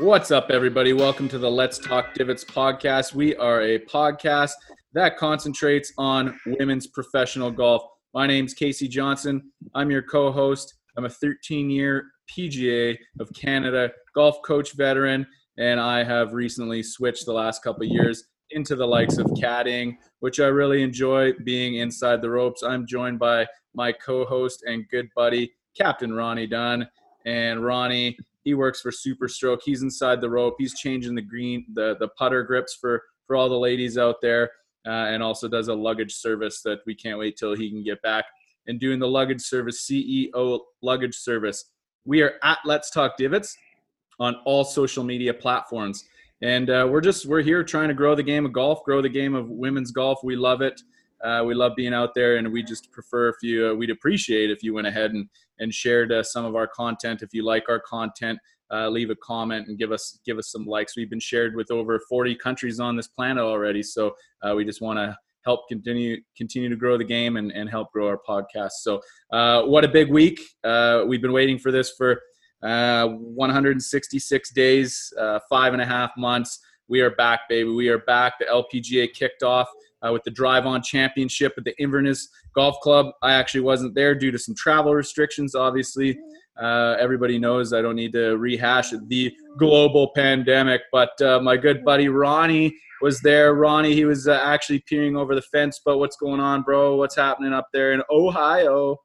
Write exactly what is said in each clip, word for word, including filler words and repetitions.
What's up, everybody? Welcome to the Let's Talk Divots podcast. We are a podcast that concentrates on women's professional golf. My name's Casey Johnson. I'm your co-host. I'm a thirteen-year P G A of Canada golf coach veteran, and I have recently switched the last couple of years into the likes of caddying, which I really enjoy, being inside the ropes. I'm joined by my co-host and good buddy, Captain Ronnie Dunn. And Ronnie, he works for Super Stroke. He's inside the rope. He's changing the green, the, the putter grips for, for all the ladies out there, uh, and also does a luggage service that we can't wait till he can get back and doing the luggage service, C E O luggage service. We are at Let's Talk Divots on all social media platforms. And uh, we're just, we're here trying to grow the game of golf, grow the game of women's golf. We love it. Uh, we love being out there, and we just prefer if you, uh, we'd appreciate if you went ahead and, and shared uh, some of our content. If you like our content, uh, leave a comment and give us, give us some likes. We've been shared with over forty countries on this planet already. So uh, we just want to help continue, continue to grow the game and, and help grow our podcast. So uh, what a big week. Uh, we've been waiting for this for uh, one hundred sixty-six days, uh, five and a half months. We are back, baby. We are back. The L P G A kicked off Uh, with the Drive On Championship at the Inverness Golf Club. I actually wasn't there due to some travel restrictions, obviously. Uh, everybody knows I don't need to rehash the global pandemic, but uh, my good buddy Ronnie was there. Ronnie, he was uh, actually peering over the fence, but what's going on, bro? What's happening up there in Ohio?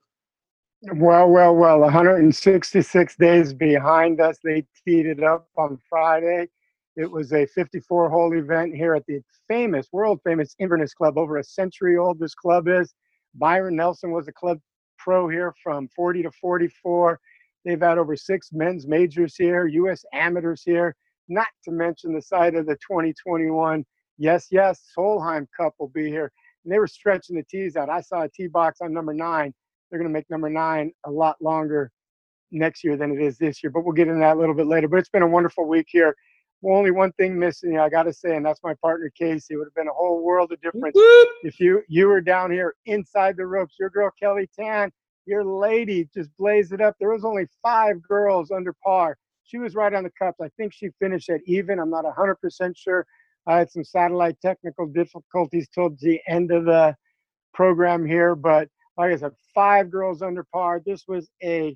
Well, well, well, one hundred sixty-six days behind us. They teed it up on Friday. It was a fifty-four hole event here at the famous, world-famous Inverness Club. Over a century old this club is. Byron Nelson was a club pro here from forty to forty-four. They've had over six men's majors here, U S amateurs here, not to mention the site of the twenty twenty-one Yes, Yes, Solheim Cup will be here. And they were stretching the tees out. I saw a tee box on number nine. They're going to make number nine a lot longer next year than it is this year, but we'll get into that a little bit later. But it's been a wonderful week here. Well, only one thing missing, I got to say, and that's my partner, Casey. It would have been a whole world of difference Whoop. if you you were down here inside the ropes. Your girl, Kelly Tan, your lady just blazed it up. There was only five girls under par. She was right on the cups. I think she finished at even. I'm not one hundred percent sure. I had some satellite technical difficulties towards the end of the program here. But like I said, five girls under par. This was a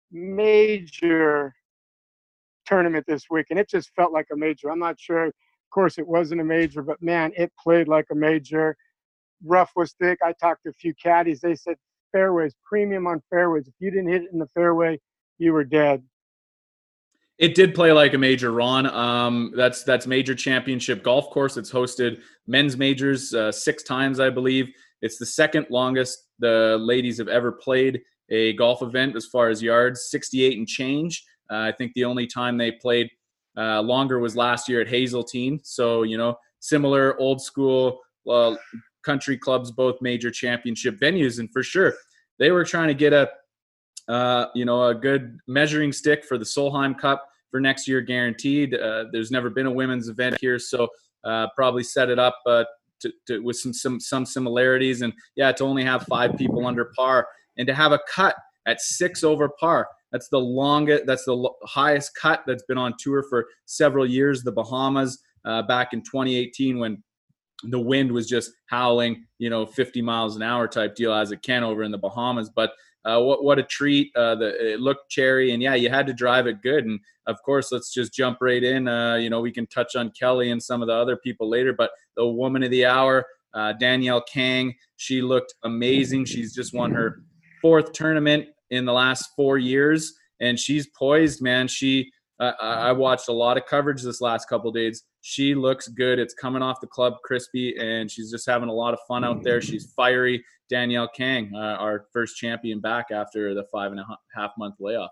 major tournament this week, and it just felt like a major. I'm not sure. Of course, it wasn't a major, but man, it played like a major. Rough was thick. I talked to a few caddies. They said fairways, premium on fairways. If you didn't hit it in the fairway, you were dead. It did play like a major, Ron. Um, that's that's Major Championship Golf Course. It's hosted men's majors uh, six times, I believe. It's the second longest the ladies have ever played a golf event as far as yards, sixty-eight and change. Uh, I think the only time they played uh, longer was last year at Hazeltine. So, you know, similar old school uh, country clubs, both major championship venues. And for sure, they were trying to get a, uh, you know, a good measuring stick for the Solheim Cup for next year, guaranteed. Uh, there's never been a women's event here, so uh, probably set it up uh, to, to, with some, some, some similarities. And, yeah, to only have five people under par and to have a cut at six over par. That's the longest, that's the highest cut that's been on tour for several years. The Bahamas uh, back in twenty eighteen when the wind was just howling, you know, fifty miles an hour type deal as it can over in the Bahamas. But uh, what what a treat. Uh, the, it looked cherry, and, yeah, you had to drive it good. And, of course, let's just jump right in. Uh, you know, we can touch on Kelly and some of the other people later. But the woman of the hour, uh, Danielle Kang, she looked amazing. She's just won her fourth tournament in the last four years, and she's poised, man. She, uh, I watched a lot of coverage this last couple of days. She looks good. It's coming off the club crispy, and she's just having a lot of fun out there. She's fiery. Danielle Kang, uh, our first champion back after the five and a half month layoff.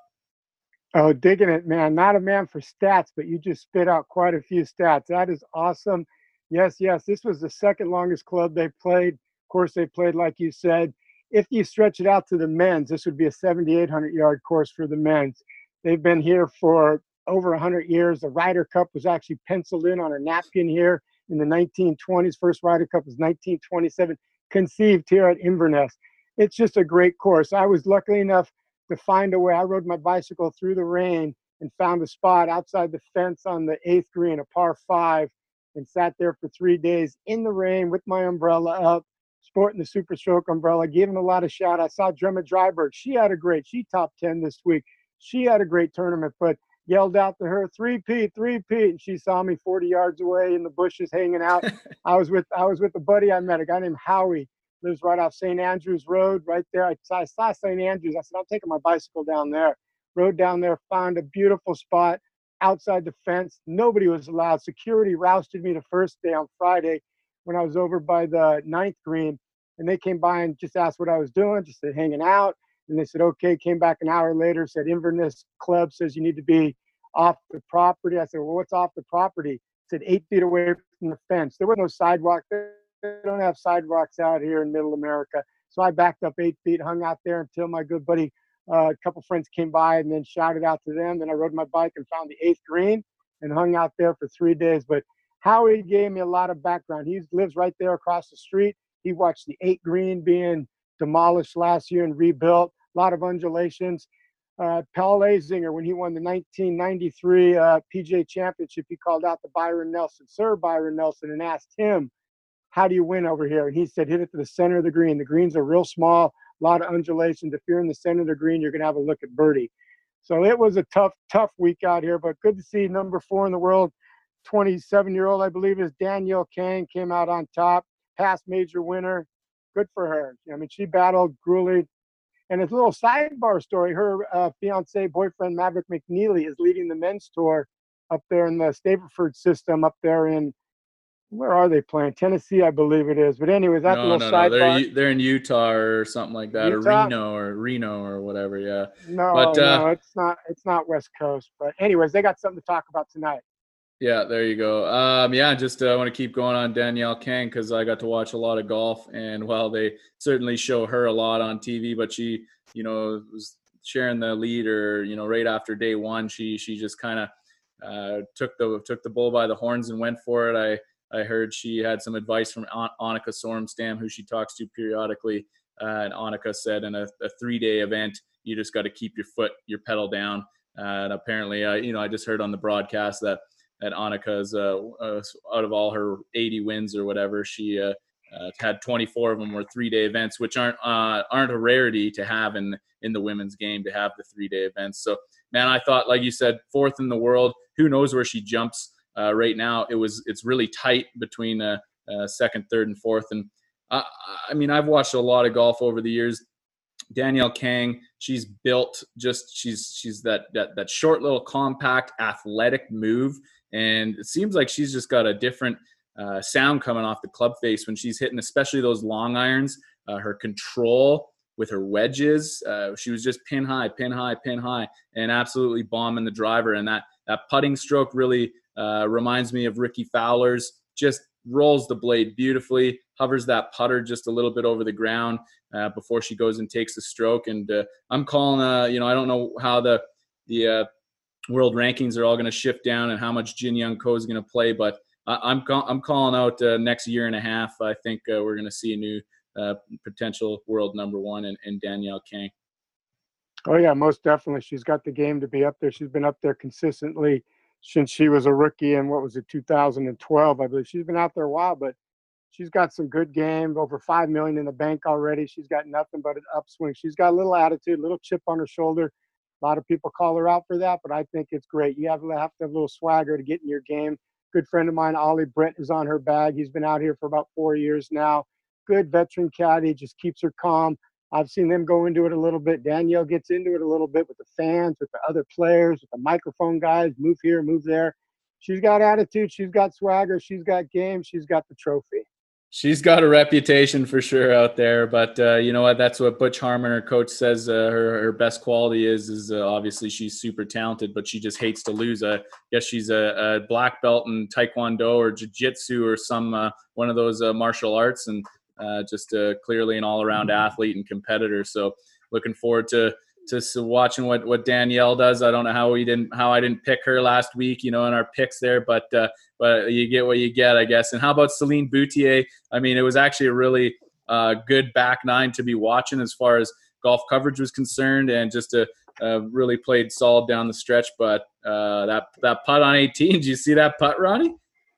Oh, digging it, man. Not a man for stats, but you just spit out quite a few stats. That is awesome. Yes, yes, this was the second longest club they played. Of course, they played, like you said. If you stretch it out to the men's, this would be a seventy-eight hundred yard course for the men's. They've been here for over one hundred years. The Ryder Cup was actually penciled in on a napkin here in the nineteen twenties. First Ryder Cup was nineteen twenty-seven, conceived here at Inverness. It's just a great course. I was lucky enough to find a way. I rode my bicycle through the rain and found a spot outside the fence on the eighth green, a par five, and sat there for three days in the rain with my umbrella up, sporting the Super Stroke umbrella, giving a lot of shout. I saw Gemma Dryberg. She had a great, she top ten this week. She had a great tournament, but yelled out to her, three-peat, three-peat, and she saw me forty yards away in the bushes hanging out. I was with I was with a buddy I met, a guy named Howie, lives right off Saint Andrews Road right there. I, I saw Saint Andrews. I said, I'm taking my bicycle down there. Rode down there, found a beautiful spot outside the fence. Nobody was allowed. Security rousted me the first day on Friday when I was over by the ninth green, and they came by and just asked what I was doing, just said hanging out. And they said, okay, came back an hour later, said Inverness Club says you need to be off the property. I said, well, what's off the property? Said eight feet away from the fence. There was no sidewalk. They don't have sidewalks out here in middle America. So I backed up eight feet, hung out there until my good buddy, uh, a couple friends came by and then shouted out to them. Then I rode my bike and found the eighth green and hung out there for three days. But Howie gave me a lot of background. He lives right there across the street. He watched the eight green being demolished last year and rebuilt. A lot of undulations. Uh, Paul Azinger, when he won the nineteen ninety-three uh, P G A Championship, he called out to Byron Nelson, Sir Byron Nelson, and asked him, how do you win over here? And he said, hit it to the center of the green. The greens are real small, a lot of undulations. If you're in the center of the green, you're going to have a look at birdie. So it was a tough, tough week out here, but good to see number four in the world, twenty-seven-year-old, I believe, is Danielle Kang, came out on top, past major winner. Good for her. I mean, she battled grueling. And a little sidebar story, her uh, fiance, boyfriend, Maverick McNeely, is leading the men's tour up there in the Stableford system up there in, where are they playing? Tennessee, I believe it is. But anyways, that's no, a little no, sidebar. no. They're, they're in Utah or something like that, Utah? or Reno or Reno or whatever, yeah. No, but, uh, no, it's not, it's not West Coast. But anyways, they got something to talk about tonight. Yeah, there you go. Um, yeah, just uh, want to keep going on Danielle Kang because I got to watch a lot of golf, and while they certainly show her a lot on T V, but she, you know, was sharing the lead, or you know, right after day one, she she just kind of uh, took the took the bull by the horns and went for it. I I heard she had some advice from An- Annika Sorenstam, who she talks to periodically, uh, and Annika said in a, a three day event, you just got to keep your foot, your pedal down. Uh, and apparently, uh, you know, I just heard on the broadcast that. That Annika's uh, uh, out of all her eighty wins or whatever, she uh, uh, had twenty-four of them were three-day events, which aren't uh, aren't a rarity to have in in the women's game, to have the three-day events. So, man, I thought, like you said, fourth in the world. Who knows where she jumps uh, right now? It was it's really tight between uh, uh, second, third, and fourth. And I, I mean, I've watched a lot of golf over the years. Danielle Kang, she's built just she's she's that that that short little compact athletic move. And it seems like she's just got a different uh, sound coming off the club face when she's hitting, especially those long irons. Uh, her control with her wedges, uh, she was just pin high, pin high, pin high, and absolutely bombing the driver. And that that putting stroke really uh, reminds me of Ricky Fowler's. Just rolls the blade beautifully, hovers that putter just a little bit over the ground uh, before she goes and takes the stroke. And uh, I'm calling, uh, you know, I don't know how the the uh, world rankings are all going to shift down and how much Jin Young Ko is going to play, but I, I'm I'm calling out uh, next year and a half. I think uh, we're going to see a new uh, potential world number one in, in Danielle Kang. Oh yeah, most definitely. She's got the game to be up there. She's been up there consistently since she was a rookie in, what was it, two thousand twelve, I believe. She's been out there a while, but she's got some good game. Over five million in the bank already. She's got nothing but an upswing. She's got a little attitude, a little chip on her shoulder. A lot of people call her out for that, but I think it's great. You have to have to have a little swagger to get in your game. Good friend of mine, Ollie Brett, is on her bag. He's been out here for about four years now. Good veteran caddy, just keeps her calm. I've seen them go into it a little bit. Danielle gets into it a little bit with the fans, with the other players, with the microphone guys, move here, move there. She's got attitude. She's got swagger. She's got game. She's got the trophy. She's got a reputation for sure out there, but uh, you know what? That's what Butch Harmon, her coach, says uh, her her best quality is. Is uh, obviously she's super talented, but she just hates to lose. I guess she's a, a black belt in Taekwondo or Jiu-Jitsu or some uh, one of those uh, martial arts, and uh, just uh, clearly an all-around athlete and competitor. So looking forward to. Just watching what, what Danielle does. I don't know how we didn't how I didn't pick her last week, you know, in our picks there, but uh, but you get what you get, I guess. And how about Celine Boutier? I mean, it was actually a really uh, good back nine to be watching as far as golf coverage was concerned, and just a uh, really played solid down the stretch. But uh, that that putt on eighteen, did you see that putt, Ronnie?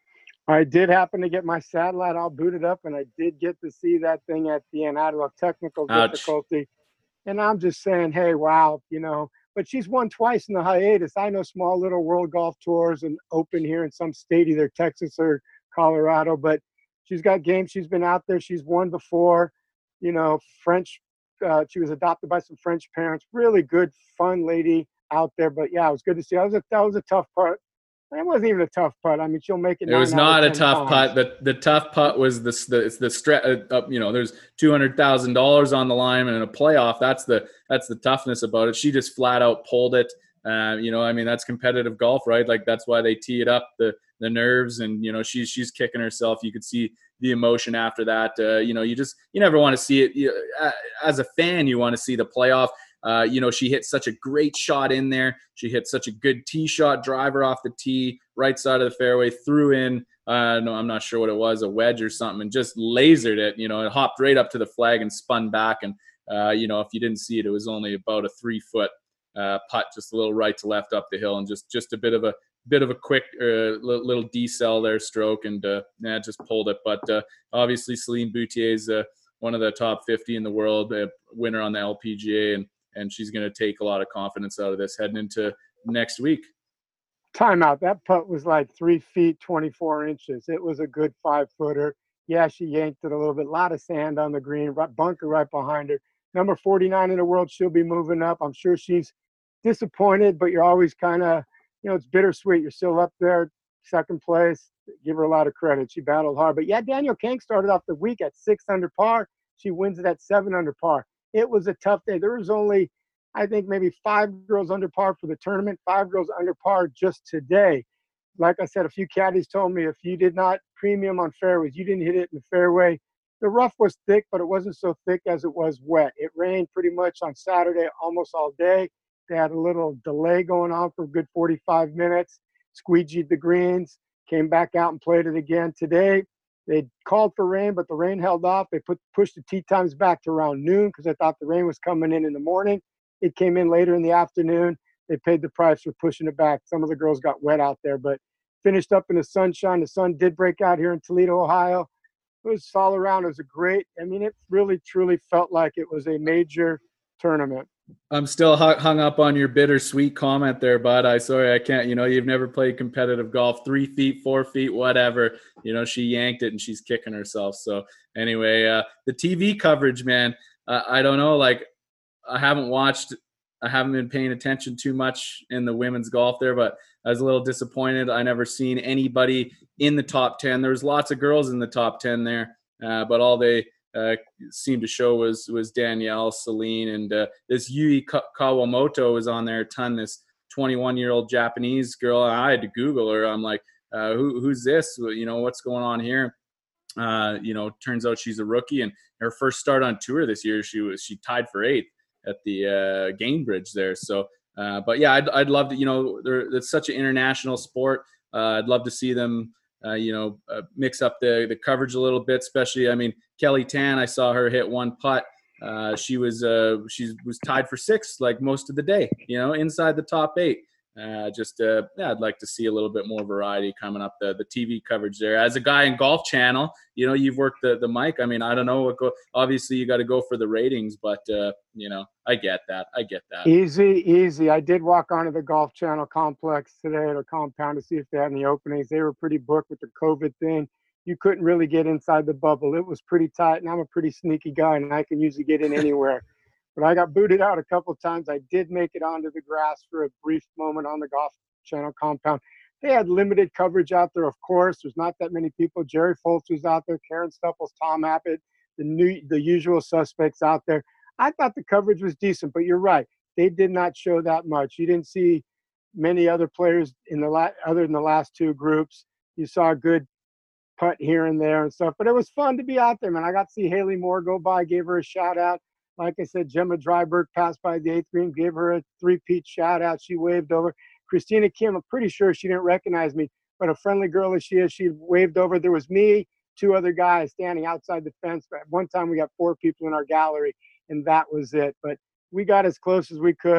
I did happen to get my satellite all booted up, and I did get to see that thing at the end. I had a technical Ouch. difficulty. And I'm just saying, hey, wow, you know, but she's won twice in the hiatus. I know small little World Golf Tours and Open here in some state, either Texas or Colorado, but she's got games. She's been out there. She's won before, you know, French. Uh, she was adopted by some French parents. Really good, fun lady out there. But yeah, it was good to see. That was a, that was a tough part. It wasn't even a tough putt. I mean, she'll make it. It was not a tough times. putt. The the tough putt was the the the stre- uh, you know, there's two hundred thousand dollars on the line and in a playoff. That's the that's the toughness about it. She just flat out pulled it. Uh, you know, I mean, that's competitive golf, right? Like that's why they tee it up, the the nerves, and you know, she's she's kicking herself. You could see the emotion after that. Uh, you know, you just you never want to see it. You, uh, as a fan, you want to see the playoff. Uh, you know, she hit such a great shot in there. She hit such a good tee shot, driver off the tee, right side of the fairway, threw in, uh, no, I'm not sure what it was, a wedge or something, and just lasered it. You know, it hopped right up to the flag and spun back. And, uh, you know, if you didn't see it, it was only about a three-foot uh, putt, just a little right to left up the hill, and just just a bit of a bit of a quick uh, little decel there stroke, and uh, yeah, just pulled it. But uh, obviously, Celine Boutier is uh, one of the top fifty in the world, a winner on the L P G A, and and she's going to take a lot of confidence out of this heading into next week. Timeout. That putt was like three feet, twenty-four inches. It was a good five footer. Yeah, she yanked it a little bit. A lot of sand on the green, bunker right behind her. Number forty-nine in the world, she'll be moving up. I'm sure she's disappointed, but you're always kind of, you know, it's bittersweet. You're still up there, second place. Give her a lot of credit. She battled hard. But yeah, Danielle Kang started off the week at six under par. She wins it at seven under par. It was a tough day. There was only, I think, maybe five girls under par for the tournament, five girls under par just today. Like I said, a few caddies told me if you did not premium on fairways, you didn't hit it in the fairway. The rough was thick, but it wasn't so thick as it was wet. It rained pretty much on Saturday almost all day. They had a little delay going on for a good forty-five minutes, squeegeed the greens, came back out and played it again today. They called for rain, but the rain held off. They put pushed the tee times back to around noon because they thought the rain was coming in in the morning. It came in later in the afternoon. They paid the price for pushing it back. Some of the girls got wet out there, but finished up in the sunshine. The sun did break out here in Toledo, Ohio. It was all around. It was a great, I mean, it really, truly felt like it was a major tournament. I'm still hung up on your bittersweet comment there, bud. I sorry, I can't, you know, you've never played competitive golf, three feet, four feet, whatever, you know, she yanked it and she's kicking herself. So anyway, uh, the T V coverage, man, uh, I don't know, like I haven't watched, I haven't been paying attention too much in the women's golf there, but I was a little disappointed. I never seen anybody in the top ten. There was lots of girls in the top ten there, uh, but all they, Uh, seemed to show was was Danielle, Celine, and uh, this Yui Kawamoto was on there a ton. This twenty-one-year-old Japanese girl. I had to Google her. I'm like, uh, who who's this? You know, what's going on here? Uh, you know, turns out she's a rookie, and her first start on tour this year, she was she tied for eighth at the uh, Gainbridge there. So, uh, but yeah, I'd I'd love to. You know, it's such an international sport. Uh, I'd love to see them. Uh, you know, uh, mix up the the coverage a little bit, especially, I mean, Kelly Tan, I saw her hit one putt. Uh, she was uh, she was tied for sixth like most of the day, you know, inside the top eight. Uh, just, uh, yeah, I'd like to see a little bit more variety coming up the, the T V coverage there. As a guy in Golf Channel, you know, you've worked the, the mic. I mean, I don't know what go, obviously you got to go for the ratings, but, uh, you know, I get that. I get that. Easy, easy. I did walk onto the Golf Channel complex today at a compound to see if they had any openings. They were pretty booked with the COVID thing. You couldn't really get inside the bubble. It was pretty tight, and I'm a pretty sneaky guy, and I can usually get in anywhere. But I got booted out a couple of times. I did make it onto the grass for a brief moment on the Golf Channel compound. They had limited coverage out there, of course. There's not that many people. Jerry Foltz was out there, Karen Stupples, Tom Abbott, the new, the usual suspects out there. I thought the coverage was decent, but you're right. They did not show that much. You didn't see many other players in the la- other than the last two groups. You saw a good putt here and there and stuff, but it was fun to be out there, man. I got to see Haley Moore go by, gave her a shout out. Like I said, Gemma Dryberg passed by the eighth green, gave her a three-peat shout out. She waved over. Christina Kim, I'm pretty sure she didn't recognize me, but a friendly girl as she is, she waved over. There was me, two other guys standing outside the fence. But at one time, we got four people in our gallery, and that was it. But we got as close as we could.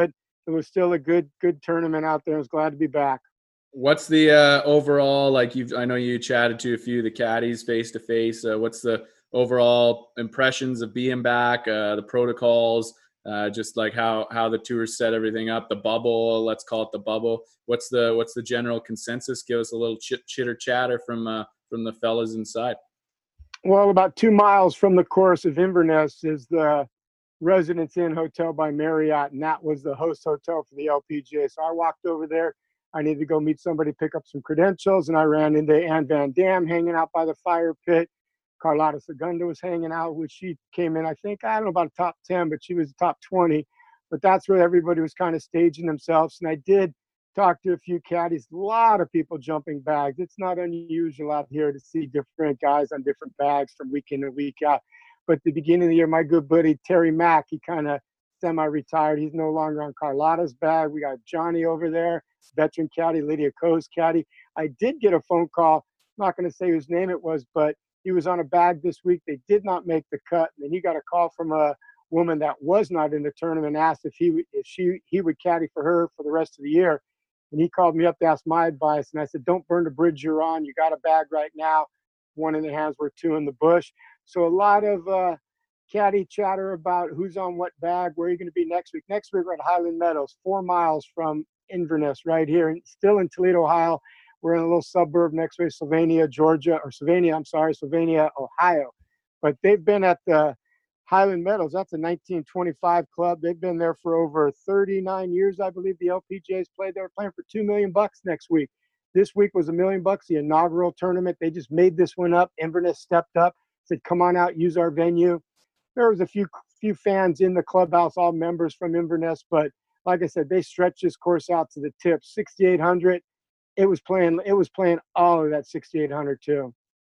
it was still a good good tournament out there. I was glad to be back. What's the uh, overall, like you've, I know you chatted to a few of the caddies face to face. What's the overall impressions of being back, uh, the protocols, uh, just like how, how the tour set everything up, the bubble, let's call it the bubble. What's the, what's the general consensus? Give us a little chit chitter chatter from, uh, from the fellas inside. Well, about two miles from the course of Inverness is the Residence Inn Hotel by Marriott, and that was the host hotel for the L P G A. So I walked over there. I needed to go meet somebody, pick up some credentials, and I ran into Anne Van Dam hanging out by the fire pit. Carlotta Segunda was hanging out, which she came in, I think, I don't know about top ten, but she was top twenty. But that's where everybody was kind of staging themselves. And I did talk to a few caddies, a lot of people jumping bags. It's not unusual out here to see different guys on different bags from week in and week out. But at the beginning of the year, my good buddy Terry Mack, he kind of semi-retired. He's no longer on Carlotta's bag. We got Johnny over there, veteran caddy, Lydia Coe's caddy. I did get a phone call. I'm not going to say whose name it was, but he was on a bag this week. They did not make the cut. And then he got a call from a woman that was not in the tournament, asked if he if she he would caddy for her for the rest of the year. And he called me up to ask my advice. And I said, don't burn the bridge you're on. You got a bag right now. One in the hands, worth two in the bush. So a lot of uh, caddy chatter about who's on what bag, where are you going to be next week. Next week, we're at Highland Meadows, four miles from Inverness, right here, and still in Toledo, Ohio. We're in a little suburb next week, Sylvania, Georgia, or Sylvania, I'm sorry, Sylvania, Ohio. But they've been at the Highland Meadows. That's a nineteen twenty-five club. They've been there for over thirty-nine years, I believe. The L P G A's played. They were playing for two million bucks next week. This week was a million bucks, the inaugural tournament. They just made this one up. Inverness stepped up, said, come on out, use our venue. There was a few few fans in the clubhouse, all members from Inverness, but like I said, they stretched this course out to the tip. sixty-eight hundred. It was playing. It was playing all of that sixty-eight hundred too.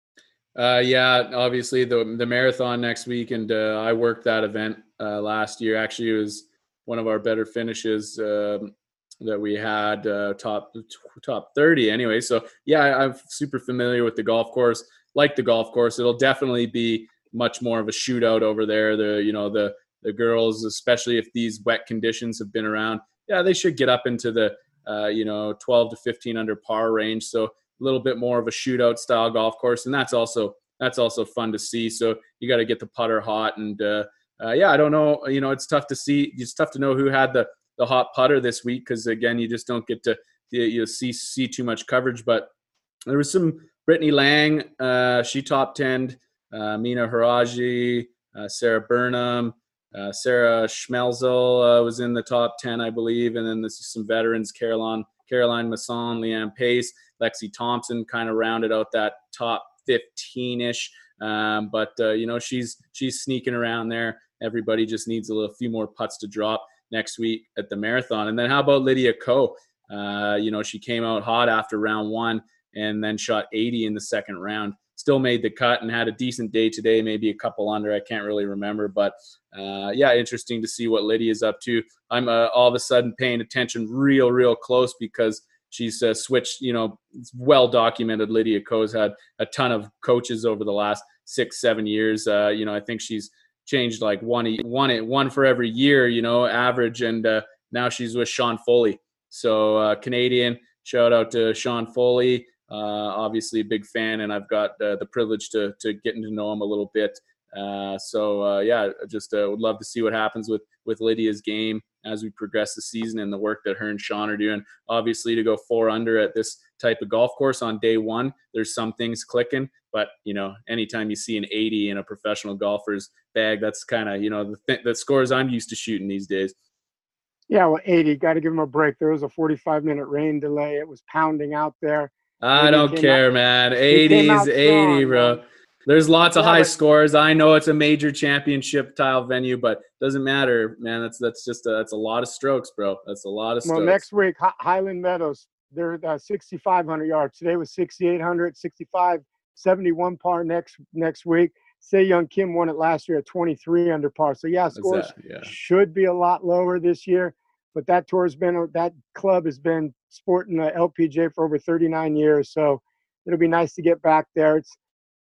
Uh, yeah, obviously the the marathon next week, and uh, I worked that event uh, last year. Actually, it was one of our better finishes um, that we had, uh, top top thirty anyway. So yeah, I, I'm super familiar with the golf course. Like the golf course, it'll definitely be much more of a shootout over there. The you know the the girls, especially if these wet conditions have been around, yeah, they should get up into the uh, you know twelve to fifteen under par range. So a little bit more of a shootout style golf course, and that's also that's also fun to see. So you got to get the putter hot, and uh, uh, yeah, I don't know, you know, it's tough to see. It's tough to know who had the the hot putter this week because again, you just don't get to you, you see see too much coverage. But there was some Brittany Lang, uh, she top ten, uh, Mina Haraji, uh, Sarah Burnham, uh, Sarah Schmelzel uh, was in the top ten, I believe, and then there's some veterans, Caroline Caroline Masson, Leanne Pace, Lexi Thompson kind of rounded out that top fifteen-ish. Um, but, uh, you know, she's she's sneaking around there. Everybody just needs a little few more putts to drop next week at the marathon. And then how about Lydia Ko? Uh, you know, she came out hot after round one and then shot eighty in the second round. Still made the cut and had a decent day today, maybe a couple under. I can't really remember. But, uh, yeah, interesting to see what Lydia's up to. I'm uh, all of a sudden paying attention real, real close because she's uh, switched, you know, it's well documented. Lydia Ko's had a ton of coaches over the last six, seven years. Uh, you know, I think she's changed like one, one, one for every year, you know, average. And uh, now she's with Sean Foley. So uh, Canadian, shout out to Sean Foley. Uh, obviously a big fan, and I've got uh, the privilege to to getting to know him a little bit. Uh, so uh, yeah, just uh, would love to see what happens with with Lydia's game as we progress the season and the work that her and Sean are doing. Obviously, to go four under at this type of golf course on day one, there's some things clicking. But you know, anytime you see an eighty in a professional golfer's bag, that's kind of you know the th- the scores I'm used to shooting these days. Yeah, well, eighty, got to give them a break. There was a forty-five minute rain delay. It was pounding out there. I don't care, out, man. eighty's eighty, bro. Man. There's lots of yeah, high but, scores. I know it's a major championship tile venue, but doesn't matter, man. That's that's just a, that's a lot of strokes, bro. That's a lot of strokes. Well, next week, Highland Meadows, they're uh, sixty-five hundred yards. Today was sixty-eight hundred, sixty-five, seventy-one par next next week. Se Young Kim won it last year at twenty-three under par. So yeah, scores yeah. should be a lot lower this year. But that tour's been that club has been sporting the L P G A for over thirty-nine years. So it'll be nice to get back there. It's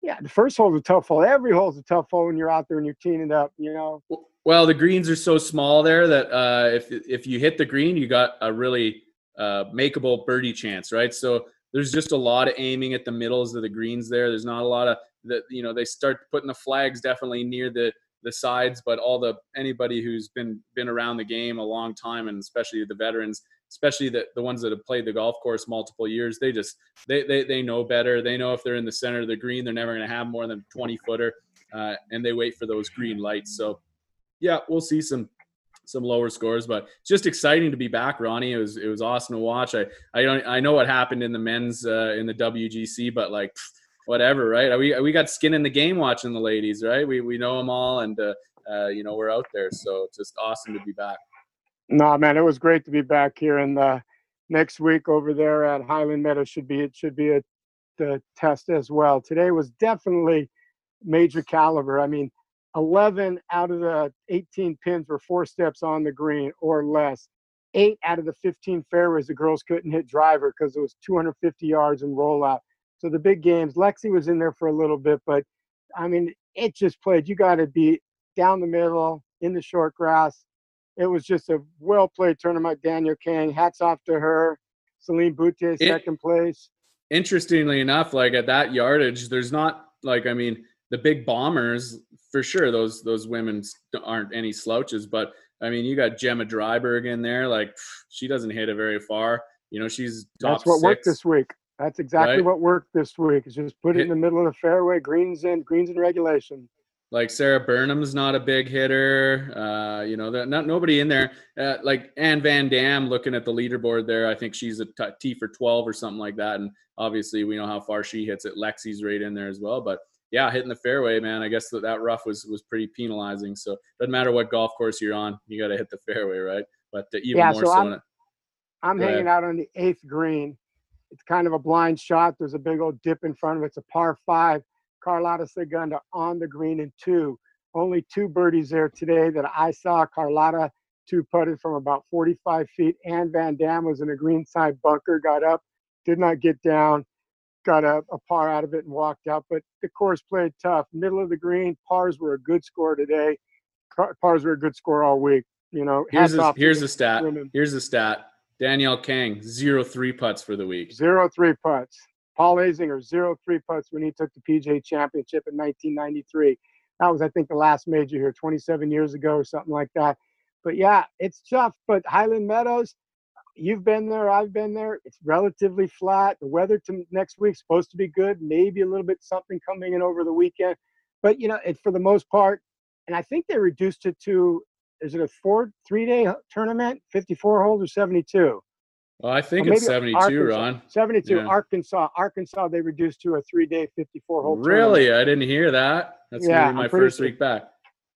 Yeah, the first hole's a tough hole. Every hole's a tough hole when you're out there and you're teeing it up, you know. Well, the greens are so small there that uh, if if you hit the green, you got a really uh, makeable birdie chance, right? So there's just a lot of aiming at the middles of the greens there. There's not a lot of the, you know, they start putting the flags definitely near the the sides, but all the anybody who's been been around the game a long time, and especially the veterans, especially the, the ones that have played the golf course multiple years, they just they they they know better. They know if they're in the center of the green, they're never going to have more than a twenty footer, uh, and they wait for those green lights. So yeah, we'll see some some lower scores, but it's just exciting to be back, Ronnie. It was it was awesome to watch. I I don't I know what happened in the men's uh, in the W G C, but like whatever, right? We we got skin in the game watching the ladies, right? We we know them all, and uh, uh, you know we're out there, so it's just awesome to be back. No, man, it was great to be back here, and uh, next week over there at Highland Meadows should be it should be a the test as well. Today was definitely major caliber. I mean, eleven out of the eighteen pins were four steps on the green or less. Eight out of the fifteen fairways, the girls couldn't hit driver because it was two hundred fifty yards and rollout. So the big games, Lexi was in there for a little bit, but I mean, it just played. You got to be down the middle in the short grass. It was just a well-played tournament. Danielle Kang, hats off to her. Celine Boutier, second it, place. Interestingly enough, like at that yardage, there's not like, I mean, the big bombers, for sure, those those women aren't any slouches, but I mean, you got Gemma Dryberg in there. Like, she doesn't hit it very far. You know, she's top That's what six. worked this week. That's exactly right? what worked this week. Is just put it hit, in the middle of the fairway, greens in, greens in regulation. Like Sarah Burnham's not a big hitter. Uh, you know, not nobody in there. Uh, like Anne Van Dam, looking at the leaderboard there, I think she's a t, T for twelve or something like that. And obviously, we know how far she hits it. Lexi's right in there as well. But yeah, hitting the fairway, man. I guess that, that rough was was pretty penalizing. So doesn't matter what golf course you're on, you got to hit the fairway, right? But uh, even yeah, more so. so. I'm, it, I'm hanging ahead. out on the eighth green. It's kind of a blind shot. There's a big old dip in front of it. It's a par five. Carlotta Segunda on the green in two. Only two birdies there today that I saw. Carlotta two putted from about forty-five feet. Anne Van Dam was in a greenside bunker, got up, did not get down, got a, a par out of it and walked out. But the course played tough. Middle of the green, pars were a good score today. Pars were a good score all week. You know, here's a, off here's a stat. women. Here's a stat. Danielle Kang, zero three putts for the week. Zero three putts. Paul Azinger, zero three putts when he took the P G A Championship in nineteen ninety-three. That was, I think, the last major here, twenty-seven years ago or something like that. But yeah, it's tough. But Highland Meadows, you've been there, I've been there. It's relatively flat. The weather to next week's supposed to be good. Maybe a little bit something coming in over the weekend. But, you know, it, for the most part, and I think they reduced it to, is it a four, three-day tournament, fifty-four holes or seventy-two? Well, I think it's seventy-two, Arkansas. Ron. seventy-two. Yeah. Arkansas. Arkansas, they reduced to a three-day, fifty-four hole Really? tournament. I didn't hear that. That's yeah, gonna be my first week back.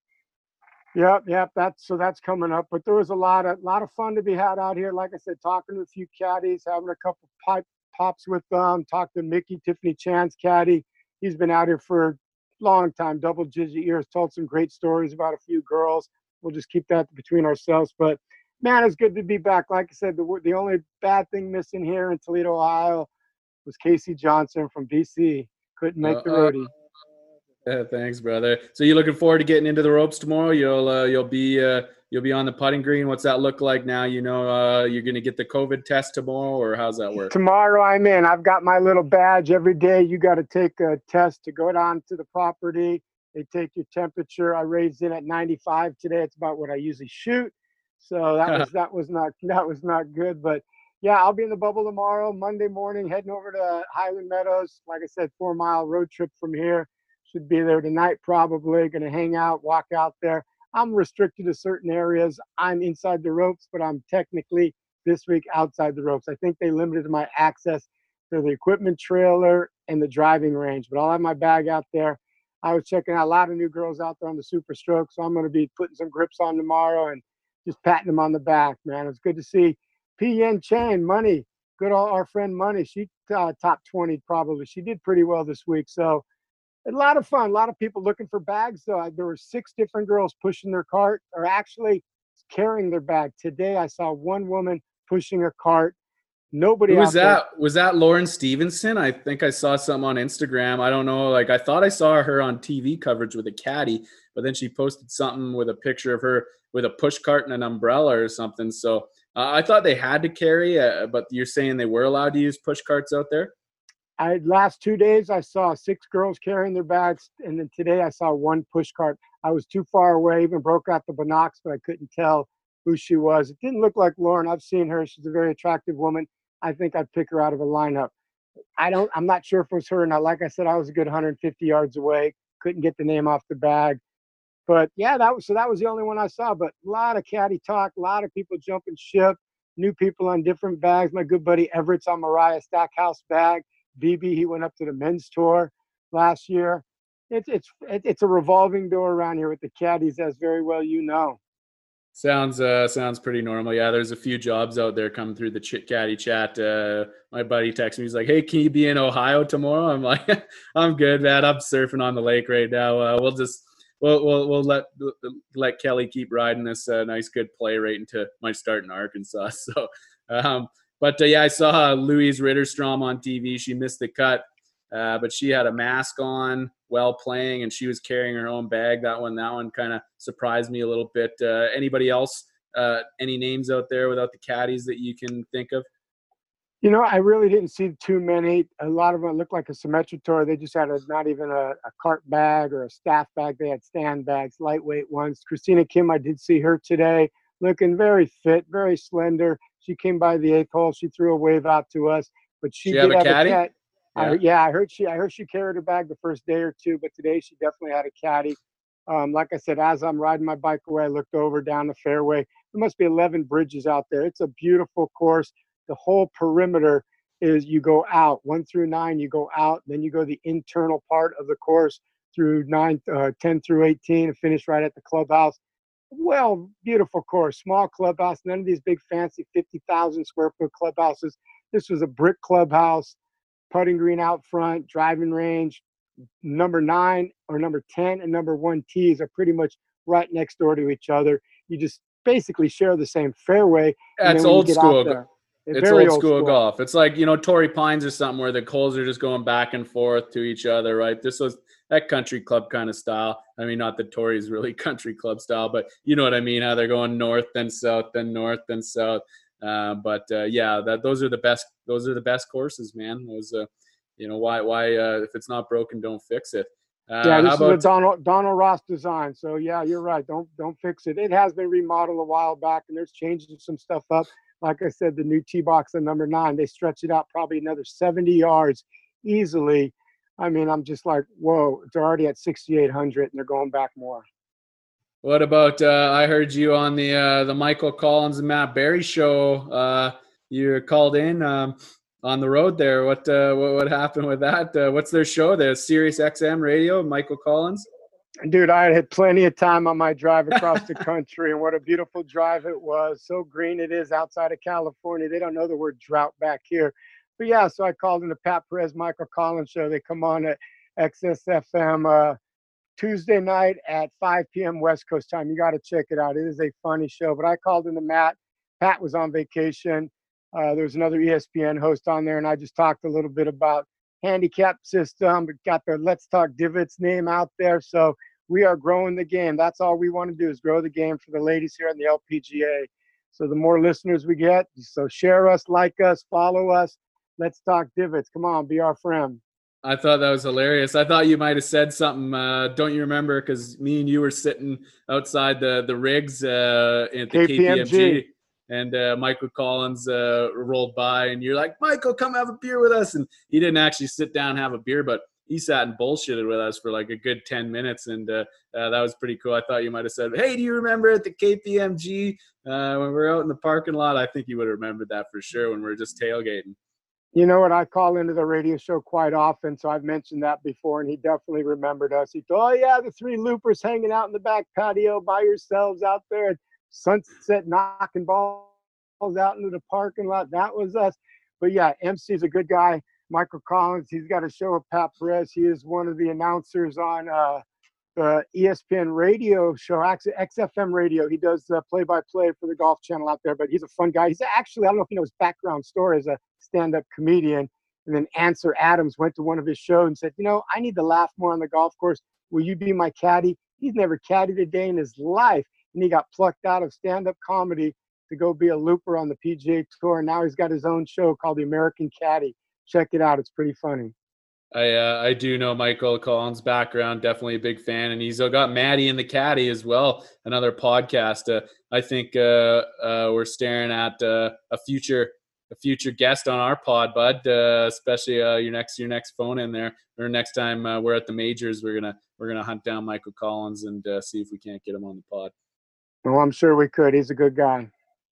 Yep, yep. That's so that's coming up. But there was a lot of lot of fun to be had out here. Like I said, talking to a few caddies, having a couple pipe pops with them. Talked to Mickey, Tiffany Chan's caddy. He's been out here for a long time, double digit years. Told some great stories about a few girls. We'll just keep that between ourselves. But man, it's good to be back. Like I said, the the only bad thing missing here in Toledo, Ohio, was Casey Johnson from B C. Couldn't make uh, the roadie. Yeah, thanks, brother. So you looking forward to getting into the ropes tomorrow? You'll uh, you'll be uh, you'll be on the putting green. What's that look like now? You know, uh, you're gonna get the COVID test tomorrow, or how's that work? Tomorrow I'm in. I've got my little badge. Every day you got to take a test to go down to the property. They take your temperature. I raised in at ninety-five today. It's about what I usually shoot. So that was that was not that was not good. But yeah, I'll be in the bubble tomorrow. Monday morning, heading over to Highland Meadows. Like I said, four mile road trip from here. Should be there tonight probably. Going to hang out, walk out there. I'm restricted to certain areas. I'm inside the ropes, but I'm technically this week outside the ropes. I think they limited my access to the equipment trailer and the driving range, but I'll have my bag out there. I was checking out a lot of new girls out there on the Super Stroke, so I'm going to be putting some grips on tomorrow and just patting them on the back, man. It's good to see P. Yen Chain, Money, good old our friend Money. She uh, top twenty probably. She did pretty well this week, so a lot of fun. A lot of people looking for bags. So there were six different girls pushing their cart, or actually carrying their bag. Today I saw one woman pushing a cart. Nobody Who was out there. that? Was that Lauren Stevenson? I think I saw something on Instagram. I don't know. Like, I thought I saw her on T V coverage with a caddy, but then she posted something with a picture of her with a push cart and an umbrella or something. So uh, I thought they had to carry, uh, but you're saying they were allowed to use push carts out there? I last two days I saw six girls carrying their bags, and then today I saw one push cart. I was too far away, even broke out the binocs, but I couldn't tell who she was. It didn't look like Lauren. I've seen her. She's a very attractive woman. I think I'd pick her out of a lineup. I don't, I'm not sure if it was her or not. Like I said, I was a good one hundred fifty yards away. Couldn't get the name off the bag. But yeah, that was, so that was the only one I saw. But a lot of caddy talk, a lot of people jumping ship, new people on different bags. My good buddy Everett's on Mariah Stackhouse bag. B B, he went up to the men's tour last year. It's, it's, it's a revolving door around here with the caddies, as very well you know. Sounds uh sounds pretty normal. Yeah, there's a few jobs out there coming through the Chit Caddy chat. Uh, my buddy texted me. He's like, "Hey, can you be in Ohio tomorrow?" I'm like, "I'm good, man. I'm surfing on the lake right now. Uh, we'll just we'll we'll we'll let let Kelly keep riding this uh, nice good play right into my start in Arkansas." So, um, but uh, yeah, I saw Louise Ritterstrom on T V. She missed the cut, uh, but she had a mask on while playing, and she was carrying her own bag. That one, that one kind of surprised me a little bit. Uh, anybody else? Uh, any names out there without the caddies that you can think of? You know, I really didn't see too many. A lot of them looked like a Symetra tour. They just had a, not even a, a cart bag or a staff bag. They had stand bags, lightweight ones. Christina Kim, I did see her today, looking very fit, very slender. She came by the eighth hole. She threw a wave out to us, but she, she did have a have caddy. a cat. Yeah. I, yeah, I heard she. I heard she carried her bag the first day or two, but today she definitely had a caddy. Um, like I said, as I'm riding my bike away, I looked over down the fairway. There must be eleven bridges out there. It's a beautiful course. The whole perimeter is you go out one through nine. You go out, then you go the internal part of the course through nine, uh, ten through eighteen, and finish right at the clubhouse. Well, beautiful course, small clubhouse. None of these big fancy fifty thousand square foot clubhouses. This was a brick clubhouse. Putting green out front, driving range, number nine or number ten and number one tees are pretty much right next door to each other. You just basically share the same fairway. Yeah, it's old school. There, it's old, old school, school golf. It's like, you know, Torrey Pines or something where the holes are just going back and forth to each other, right? This was that country club kind of style. I mean, not that Torrey's really country club style, but you know what I mean, how they're going north, then south, then north, then south. Uh, but uh, yeah, that those are the best. Those are the best courses, man. Those, uh, you know, why why uh, if it's not broken, don't fix it. Uh, yeah, this how is about a Donald Donald Ross design. So yeah, you're right. Don't don't fix it. It has been remodeled a while back, and there's changing some stuff up. Like I said, the new tee box on number nine, they stretch it out probably another seventy yards easily. I mean, I'm just like, whoa, it's already at sixty-eight hundred, and they're going back more. What about, uh, I heard you on the uh, the Michael Collins and Matt Berry show. Uh, you called in um, on the road there. What, uh, what what happened with that? Uh, what's their show? The Sirius X M radio, Michael Collins? Dude, I had plenty of time on my drive across the country, and what a beautiful drive it was. So green it is outside of California. They don't know the word drought back here. But yeah, so I called in the Pat Perez, Michael Collins show. They come on at X S F M uh, Tuesday night at five p.m. West Coast time. You got to check it out. It is a funny show. But I called into Matt. Pat was on vacation. Uh, there was another E S P N host on there, and I just talked a little bit about handicap system. We got the Let's Talk Divots name out there. So we are growing the game. That's all we want to do is grow the game for the ladies here in the L P G A. So the more listeners we get, so share us, like us, follow us. Let's Talk Divots. Come on, be our friend. I thought that was hilarious. I thought you might have said something. Uh, don't you remember? Because me and you were sitting outside the the rigs uh, at the K P M G, K P M G. And uh, Michael Collins uh, rolled by, and you're like, Michael, come have a beer with us. And he didn't actually sit down and have a beer, but he sat and bullshitted with us for like a good ten minutes. And uh, uh, that was pretty cool. I thought you might have said, hey, do you remember at the K P M G uh, when we were out in the parking lot? I think you would have remembered that for sure when we were just tailgating. You know what? I call into the radio show quite often, so I've mentioned that before, and he definitely remembered us. He thought, oh, yeah, the three loopers hanging out in the back patio by yourselves out there at sunset, knocking balls out into the parking lot. That was us. But, yeah, M C's a good guy. Michael Collins, he's got a show with Pat Perez. He is one of the announcers on uh, the E S P N radio show, actually X F M radio. He does uh, play-by-play for the Golf Channel out there, but he's a fun guy. He's actually, I don't know if you know his background story as a stand-up comedian. And then Answer Adams went to one of his shows and said, you know, I need to laugh more on the golf course. Will you be my caddy? He's never caddied a day in his life. And he got plucked out of stand-up comedy to go be a looper on the P G A Tour. And now he's got his own show called The American Caddy. Check it out. It's pretty funny. I uh, I do know Michael Collins' background, definitely a big fan, and he's got Maddie and the Caddy as well, another podcast. Uh, I think uh, uh, we're staring at uh, a future a future guest on our pod, bud. Uh, especially uh, your next your next phone in there, or next time uh, we're at the majors, we're gonna we're gonna hunt down Michael Collins and uh, see if we can't get him on the pod. Well, I'm sure we could. He's a good guy.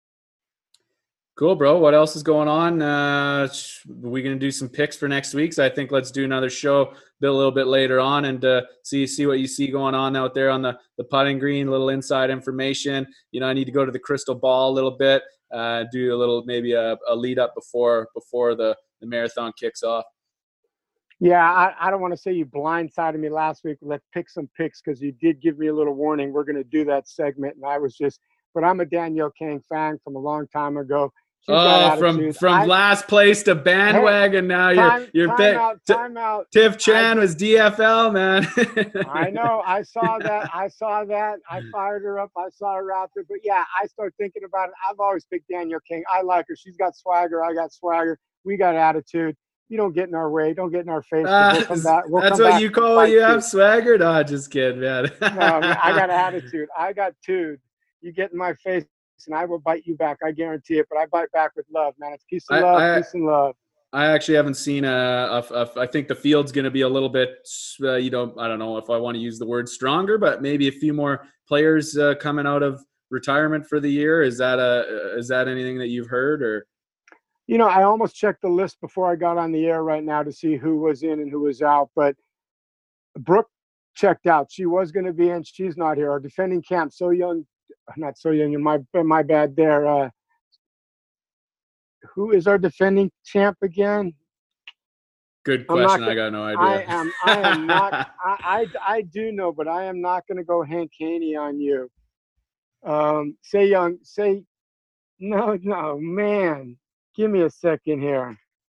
Cool, bro. What else is going on? Uh, we're going to do some picks for next week. So I think let's do another show a little bit later on and uh, see see what you see going on out there on the, the putting green, a little inside information. You know, I need to go to the crystal ball a little bit, uh, do a little maybe a, a lead up before before the, the marathon kicks off. Yeah, I, I don't want to say you blindsided me last week. Let's pick some picks because you did give me a little warning. We're going to do that segment, and I was just – but I'm a Danielle Kang fan from a long time ago. She's oh, from from I, last place to bandwagon. Hey, now you're time, you're time bit. Out, time out. Tiff Chan I, was D F L, man. I know. I saw that. I saw that. I fired her up. I saw her out there. But yeah, I started thinking about it. I've always picked Danielle King. I like her. She's got swagger. I got swagger. We got attitude. You don't get in our way. Don't get in our face. Uh, we'll come back. We'll that's come what back you call you have swagger? No, just kidding, man. no, man, I got attitude. I got tude. You get in my face, and I will bite you back. I guarantee it. But I bite back with love, man. It's peace and love, I, I, peace and love. I actually haven't seen a. a, a I think the field's going to be a little bit. Uh, you know, I don't know if I want to use the word stronger, but maybe a few more players uh, coming out of retirement for the year. Is that a? Is that anything that you've heard or? You know, I almost checked the list before I got on the air right now to see who was in and who was out, but Brooke checked out. She was going to be in. She's not here. Our defending camp, So Young, not So Young, my, my bad there. Uh, who is our defending champ again? Good question. Gonna, I got no idea. I am, I am not, I, I, I do know, but I am not going to go Hank Haney on you. Um, say Young, say, no, no, man. Give me a second here.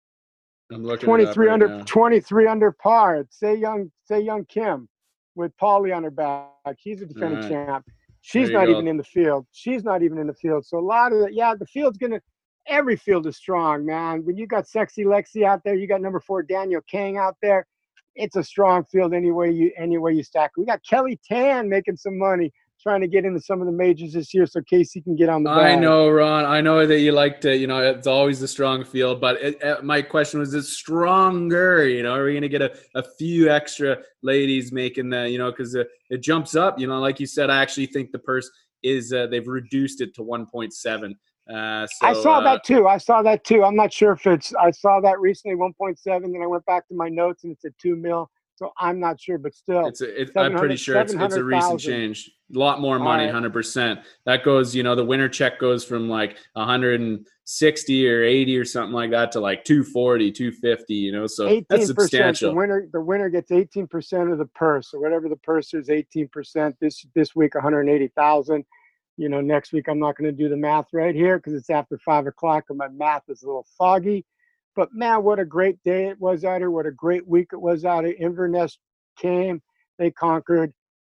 I'm looking twenty-three right under now. twenty-three under par. Say young, say young Kim with Paulie on her back. He's a defending right. champ. She's not go. even in the field. She's not even in the field. So a lot of the, yeah, the field's gonna. Every field is strong, man. When you got Sexy Lexi out there, you got number four Danielle Kang out there. It's a strong field anyway you anyway you stack. We got Kelly Tan making some money, trying to get into some of the majors this year so Casey can get on the bag. I know, Ron. I know that you like to, you know, it's always a strong field, but it, it, my question was, is it stronger? You know, are we going to get a, a few extra ladies making the, you know, because it, it jumps up, you know, like you said, I actually think the purse is, uh, they've reduced it to one point seven. Uh, so, I saw uh, that too. I saw that too. I'm not sure if it's, I saw that recently, one point seven, then I went back to my notes and it's at two mil. So I'm not sure, but still, it's a, it, I'm pretty sure it's, it's a recent change. A lot more money, right. one hundred percent. That goes, you know, the winner check goes from like one hundred sixty or eighty or something like that to like two forty, two fifty, you know, so that's substantial. The winner, the winner gets eighteen percent of the purse. So whatever the purse is, eighteen percent. This this week, one hundred eighty thousand. You know, next week, I'm not going to do the math right here because it's after five o'clock and my math is a little foggy. But, man, what a great day it was out here. What a great week it was out here. Inverness came. They conquered.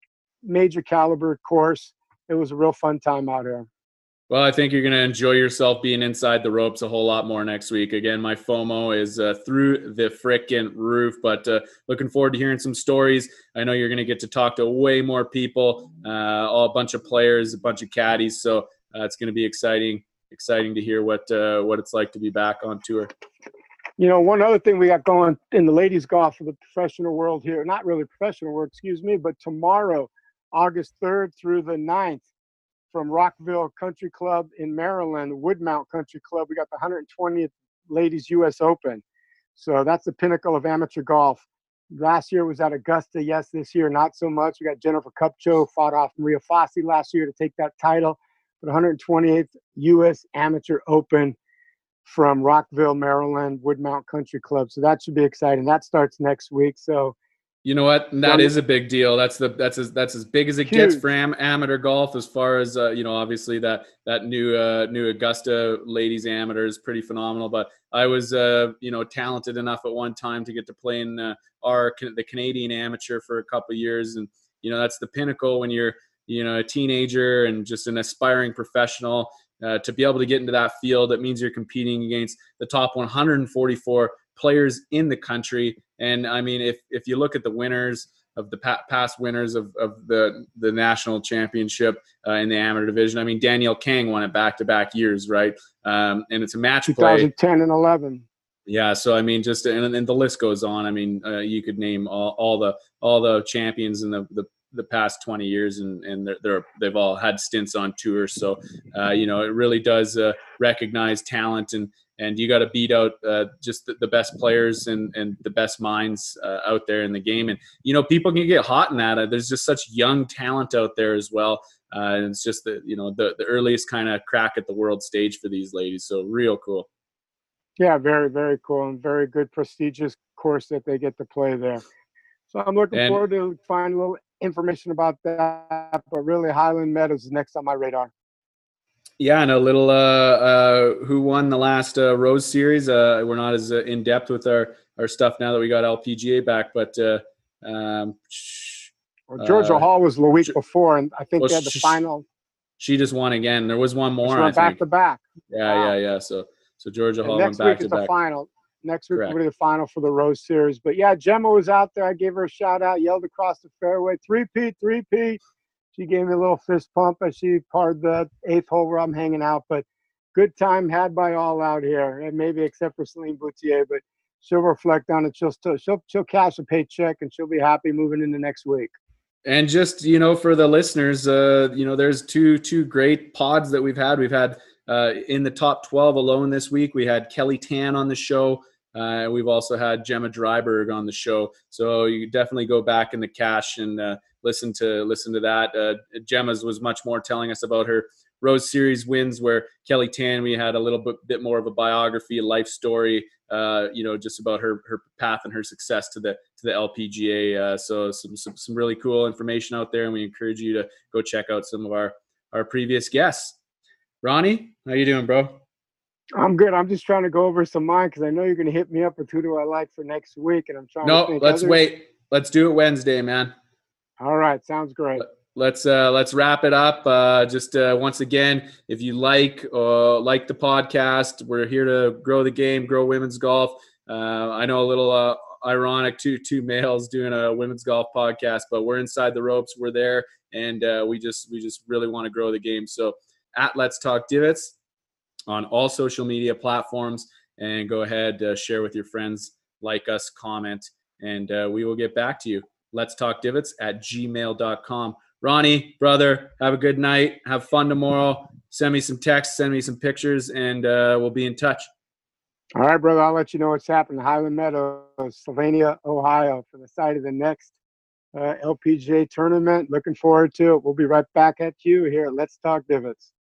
Major caliber course. It was a real fun time out here. Well, I think you're going to enjoy yourself being inside the ropes a whole lot more next week. Again, my FOMO is uh, through the frickin' roof, but uh, looking forward to hearing some stories. I know you're going to get to talk to way more people, uh, all a bunch of players, a bunch of caddies. So uh, it's going to be exciting. Exciting to hear what uh, what it's like to be back on tour. You know, one other thing we got going in the ladies golf of the professional world here, not really professional world, excuse me, but tomorrow, August third through the ninth, from Rockville Country Club in Maryland, Woodmount Country Club, we got the one hundred twentieth Ladies U S Open. So that's the pinnacle of amateur golf. Last year was at Augusta. Yes, this year not so much. We got Jennifer Kupcho fought off Maria Fassi last year to take that title. But one hundred twentieth U S Amateur Open from Rockville, Maryland, Woodmount Country Club. So that should be exciting. That starts next week. So You know what? That From is a big deal. That's the that's as that's as big as it gets for huge. am, amateur golf. As far as uh, you know, obviously that that new uh, new Augusta ladies amateur is pretty phenomenal. But I was uh, you know talented enough at one time to get to play in uh, our the Canadian amateur for a couple of years, and you know that's the pinnacle when you're you know a teenager and just an aspiring professional. Uh, to be able to get into that field, that means you're competing against the top one hundred forty-four players in the country. And I mean, if if you look at the winners of the pa- past winners of, of the the national championship uh, in the amateur division, I mean, Danielle Kang won it back to back years, right? Um, and it's a match play. twenty ten and eleven. Yeah, so I mean, just and, and the list goes on. I mean, uh, you could name all, all the all the champions in the the, the past twenty years, and and they're, they're they've all had stints on tour. So, uh, you know, it really does uh, recognize talent, and and you got to beat out uh, just the, the best players and and the best minds uh, out there in the game. And you know, people can get hot in that. Uh, there's just such young talent out there as well. Uh, and it's just the you know the the earliest kind of crack at the world stage for these ladies. So real cool. Yeah, very, very cool, and very good, prestigious course that they get to play there. So I'm looking And forward to find a little information about that. But really, Highland Meadows is next on my radar. yeah, and a little uh, uh, who won the last uh, Rose Series. Uh, we're not as uh, in depth with our, our stuff now that we got L P G A back, but uh, um, Well, Georgia uh, Hall was the week before, and I think well, they had the sh- final. she just won again. There was one more, She I went back think. to back. Yeah, Wow. yeah, yeah. So so Georgia And Hall went next back week to is the back. final. Next week Correct. will be the final for the Rose Series. But yeah, Gemma was out there. I gave her a shout out, yelled across the fairway, three-peat, three-peat. She gave me a little fist pump as she parred the eighth hole where I'm hanging out. But good time had by all out here, and maybe except for Celine Boutier. But she'll reflect on it. She'll still she'll she'll cash a paycheck, and she'll be happy moving into next week. And just you know, for the listeners, uh, you know, there's two two great pods that we've had. We've had uh, in the top twelve alone this week. We had Kelly Tan on the show. Uh, we've also had Gemma Dryberg on the show. So you definitely go back in the cache and uh, listen to listen to that. Uh, Gemma's was much more telling us about her Rose Series wins, where Kelly Tan, we had a little bit, bit more of a biography, a life story, uh, you know, just about her her path and her success to the to the L P G A. Uh, so some, some some really cool information out there, and we encourage you to go check out some of our our previous guests. Ronnie, how you doing, bro? I'm good. I'm just trying to go over some mine because I know you're going to hit me up with who do I like for next week, and I'm trying No, to think. let's others. wait. Let's do it Wednesday, man. All right, sounds great. Let's uh, let's wrap it up. Uh, just uh, once again, if you like uh, like the podcast, we're here to grow the game, grow women's golf. Uh, I know a little uh, ironic, two two males doing a women's golf podcast, but we're inside the ropes. We're there, and uh, we just we just really want to grow the game. So at Let's Talk Divots on all social media platforms, and go ahead, uh, share with your friends, like us, comment, and uh, we will get back to you. Let's talk divots at gmail dot com. Ronnie, brother, have a good night. Have fun tomorrow. Send me some texts, send me some pictures, and uh, we'll be in touch. All right, brother. I'll let you know what's happening. Highland Meadows, Sylvania, Ohio, for the site of the next uh, L P G A tournament. Looking forward to it. We'll be right back at you here at Let's Talk Divots.